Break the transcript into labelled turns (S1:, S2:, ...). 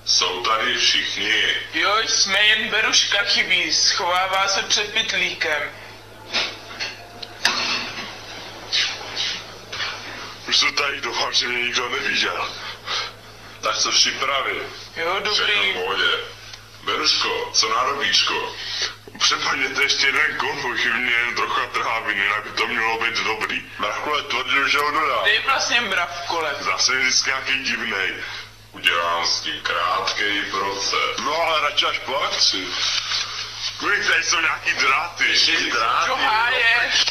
S1: Jsou tady všichni.
S2: Jo, jsme, jen Beruška chybí, schovává se před pytlíkem.
S1: Už to tady doufám, že mě nikdo neviděl. Tak se připravi.
S2: Jo, dobrý.
S1: Všechno v pohodě. Beruško, co nádobíčko? Přepadněte ještě jeden konvoj, chybně jen trocha trháviny, jinak by to mělo být dobrý. Mravkole tvrdil, že ho dodá.
S2: Dej vlastně mravkole.
S1: Zase je vždycky nějaký divnej. Udělám s tím krátkej proces. No ale radši až po akci. Kolik tady jsou nějaký dráty.
S2: Čo háješ?